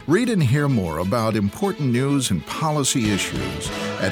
Read and hear more about important news and policy issues at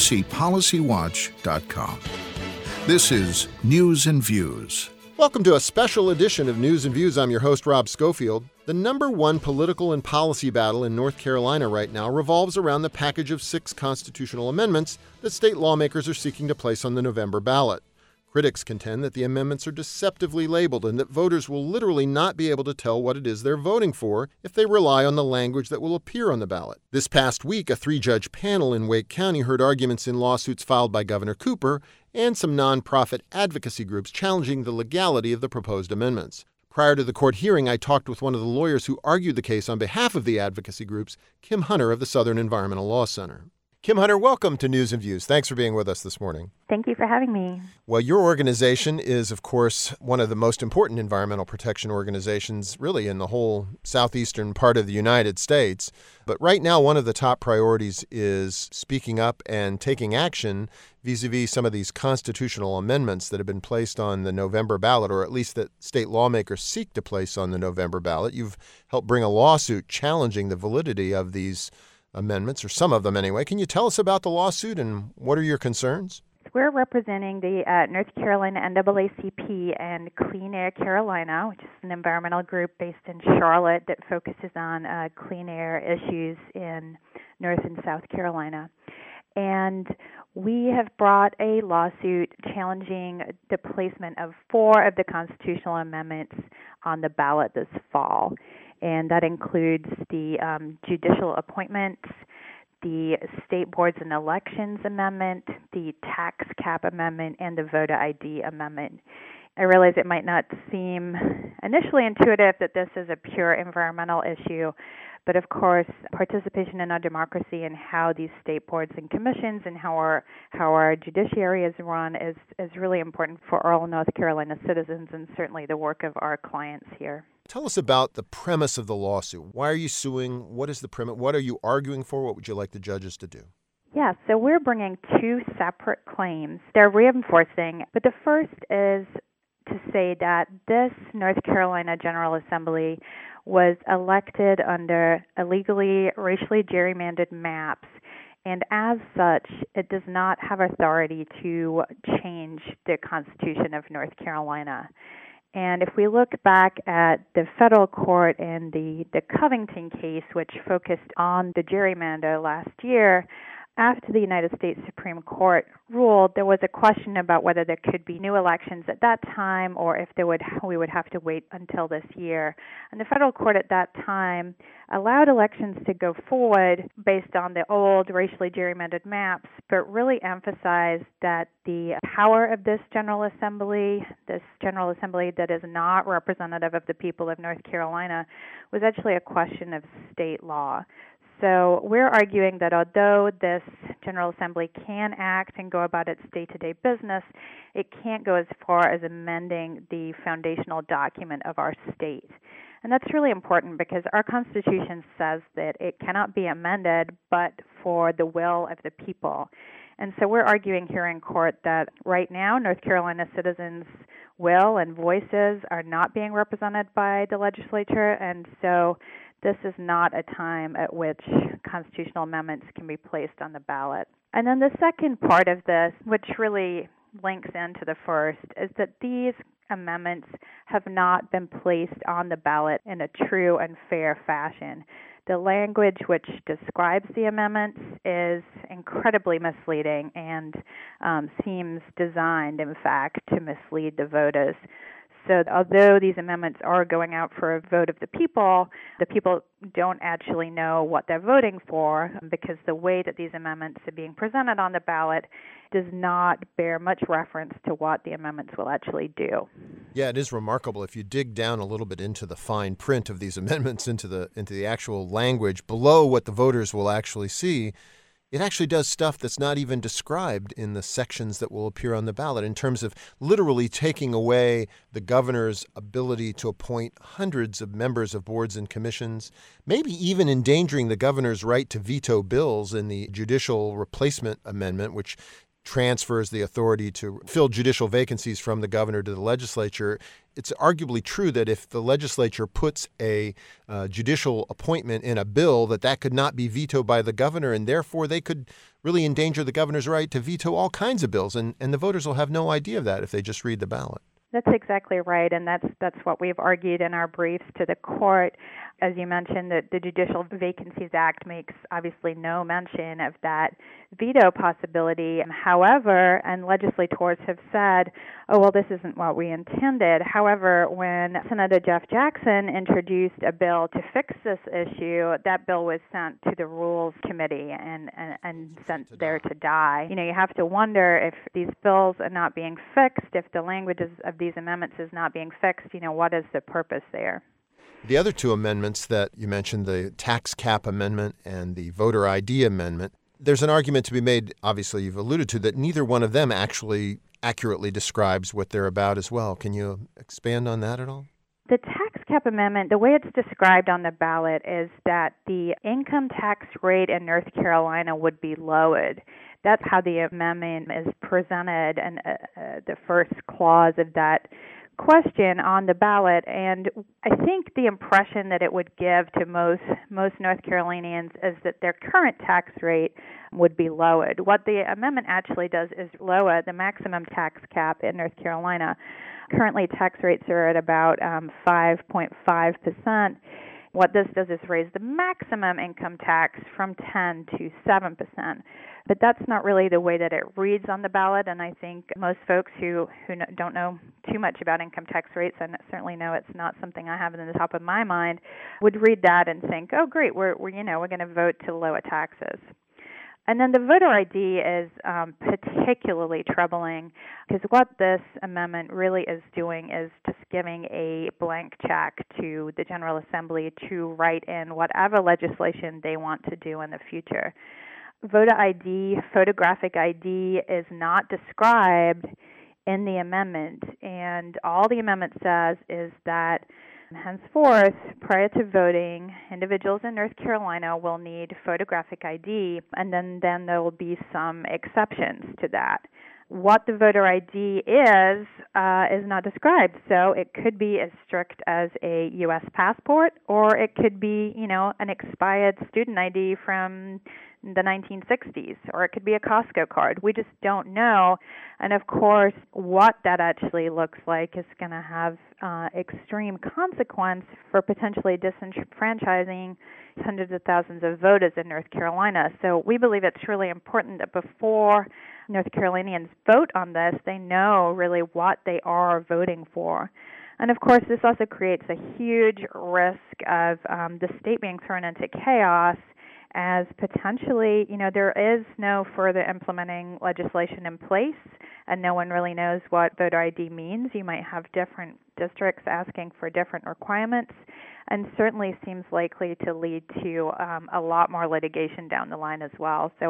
ncpolicywatch.com. This is News and Views. Welcome to a special edition of News and Views. I'm your host, Rob Schofield. The number one political and policy battle in North Carolina right now revolves around the package of 6 constitutional amendments that state lawmakers are seeking to place on the November ballot. Critics contend that the amendments are deceptively labeled and that voters will literally not be able to tell what it is they're voting for if they rely on the language that will appear on the ballot. This past week, a 3-judge panel in Wake County heard arguments in lawsuits filed by Governor Cooper and some nonprofit advocacy groups challenging the legality of the proposed amendments. Prior to the court hearing, I talked with one of the lawyers who argued the case on behalf of the advocacy groups, Kim Hunter of the Southern Environmental Law Center. Kim Hunter, welcome to News and Views. Thanks for being with us this morning. Thank you for having me. Well, your organization is, of course, one of the most important environmental protection organizations really in the whole southeastern part of the United States. But right now, one of the top priorities is speaking up and taking action vis-a-vis some of these constitutional amendments that have been placed on the November ballot, or at least that state lawmakers seek to place on the November ballot. You've helped bring a lawsuit challenging the validity of these amendments, or some of them anyway. Can you tell us about the lawsuit and what are your concerns? We're representing the North Carolina NAACP and Clean Air Carolina, which is an environmental group based in Charlotte that focuses on clean air issues in North and South Carolina. And we have brought a lawsuit challenging the placement of 4 of the constitutional amendments on the ballot this fall. And that includes the judicial appointments, the State Boards and Elections Amendment, the Tax Cap Amendment, and the Voter ID Amendment. I realize it might not seem initially intuitive that this is a pure environmental issue, but of course, participation in our democracy and how these state boards and commissions and how our judiciary is run is really important for all North Carolina citizens and certainly the work of our clients here. Tell us about the premise of the lawsuit. Why are you suing? What is the premise? What are you arguing for? What would you like the judges to do? Yeah, so we're bringing 2 separate claims. They're reinforcing, but the first is to say that this North Carolina General Assembly was elected under illegally racially gerrymandered maps, and as such, it does not have authority to change the Constitution of North Carolina. And if we look back at the federal court and the Covington case, which focused on the gerrymander last year, after the United States Supreme Court ruled, there was a question about whether there could be new elections at that time or if we would have to wait until this year. And the federal court at that time allowed elections to go forward based on the old racially gerrymandered maps, but really emphasized that the power of this General Assembly that is not representative of the people of North Carolina, was actually a question of state law. So we're arguing that although this General Assembly can act and go about its day-to-day business, it can't go as far as amending the foundational document of our state. And that's really important because our Constitution says that it cannot be amended but for the will of the people. And so we're arguing here in court that right now North Carolina citizens' will and voices are not being represented by the legislature, and so this is not a time at which constitutional amendments can be placed on the ballot. And then the second part of this, which really links into the first, is that these amendments have not been placed on the ballot in a true and fair fashion. The language which describes the amendments is incredibly misleading and seems designed, in fact, to mislead the voters. So although these amendments are going out for a vote of the people don't actually know what they're voting for because the way that these amendments are being presented on the ballot does not bear much reference to what the amendments will actually do. Yeah, it is remarkable. If you dig down a little bit into the fine print of these amendments, into the actual language below what the voters will actually see, it actually does stuff that's not even described in the sections that will appear on the ballot in terms of literally taking away the governor's ability to appoint hundreds of members of boards and commissions, maybe even endangering the governor's right to veto bills in the Judicial Replacement Amendment, which transfers the authority to fill judicial vacancies from the governor to the legislature. It's arguably true that if the legislature puts a judicial appointment in a bill, that could not be vetoed by the governor, and therefore they could really endanger the governor's right to veto all kinds of bills. And the voters will have no idea of that if they just read the ballot. That's exactly right, and that's what we've argued in our briefs to the court. As you mentioned, that the Judicial Vacancies Act makes obviously no mention of that veto possibility. However, and legislators have said, oh, well, this isn't what we intended. However, when Senator Jeff Jackson introduced a bill to fix this issue, that bill was sent to the Rules Committee and sent there to die. You have to wonder if these bills are not being fixed, if the language of these amendments is not being fixed, what is the purpose there? The other two amendments that you mentioned, the tax cap amendment and the voter ID amendment, there's an argument to be made, obviously you've alluded to, that neither one of them actually accurately describes what they're about as well. Can you expand on that at all? The tax cap amendment, the way it's described on the ballot is that the income tax rate in North Carolina would be lowered. That's how the amendment is presented, and the first clause of that question on the ballot. And I think the impression that it would give to most North Carolinians is that their current tax rate would be lowered. What the amendment actually does is lower the maximum tax cap in North Carolina. Currently, tax rates are at about 5.5%. What this does is raise the maximum income tax from 10 to 7%. But that's not really the way that it reads on the ballot, and I think most folks who don't know too much about income tax rates, and certainly know it's not something I have in the top of my mind, would read that and think, oh, great, we're going to vote to lower taxes. And then the voter ID is particularly troubling because what this amendment really is doing is just giving a blank check to the General Assembly to write in whatever legislation they want to do in the future. Voter ID, photographic ID, is not described in the amendment, and all the amendment says is that henceforth, prior to voting, individuals in North Carolina will need photographic ID, and then there will be some exceptions to that. What the voter ID is not described, so it could be as strict as a U.S. passport, or it could be, an expired student ID from the 1960s, or it could be a Costco card. We just don't know. And of course, what that actually looks like is going to have extreme consequence for potentially disenfranchising hundreds of thousands of voters in North Carolina. So we believe it's really important that before North Carolinians vote on this, they know really what they are voting for. And of course, this also creates a huge risk of the state being thrown into chaos, as potentially, there is no further implementing legislation in place, and no one really knows what voter ID means. You might have different districts asking for different requirements, and certainly seems likely to lead to a lot more litigation down the line as well. So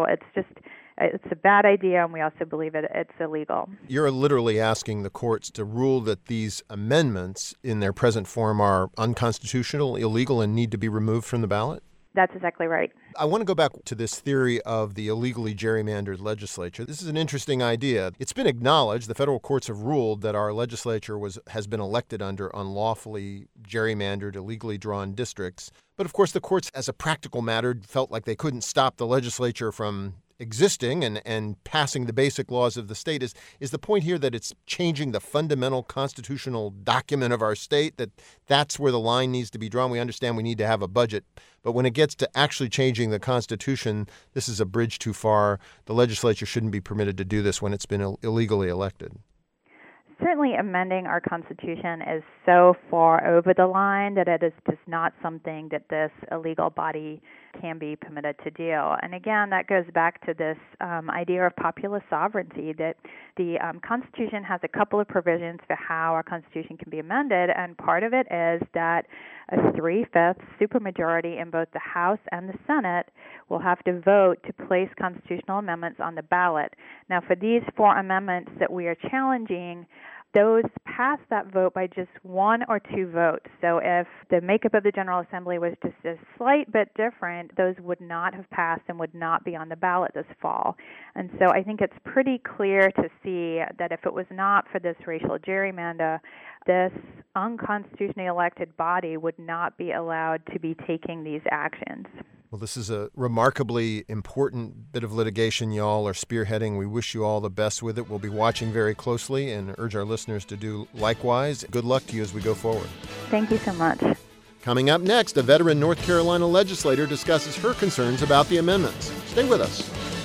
it's a bad idea, and we also believe it's illegal. You're literally asking the courts to rule that these amendments in their present form are unconstitutional, illegal, and need to be removed from the ballot? That's exactly right. I want to go back to this theory of the illegally gerrymandered legislature. This is an interesting idea. It's been acknowledged, the federal courts have ruled that our legislature has been elected under unlawfully gerrymandered, illegally drawn districts. But of course, the courts, as a practical matter, felt like they couldn't stop the legislature from existing and passing the basic laws of the state. Is the point here that it's changing the fundamental constitutional document of our state, that's where the line needs to be drawn? We understand we need to have a budget, but when it gets to actually changing the Constitution, this is a bridge too far. The legislature shouldn't be permitted to do this when it's been illegally elected. Certainly amending our Constitution is so far over the line that it is just not something that this illegal body can be permitted to do. And again, that goes back to this idea of popular sovereignty, that the Constitution has a couple of provisions for how our Constitution can be amended, and part of it is that a 3/5 supermajority in both the House and the Senate will have to vote to place constitutional amendments on the ballot. Now, for these 4 amendments that we are challenging, those passed that vote by just 1 or 2 votes. So if the makeup of the General Assembly was just a slight bit different, those would not have passed and would not be on the ballot this fall. And so I think it's pretty clear to see that if it was not for this racial gerrymander, this unconstitutionally elected body would not be allowed to be taking these actions. Well, this is a remarkably important bit of litigation y'all are spearheading. We wish you all the best with it. We'll be watching very closely and urge our listeners to do likewise. Good luck to you as we go forward. Thank you so much. Coming up next, a veteran North Carolina legislator discusses her concerns about the amendments. Stay with us.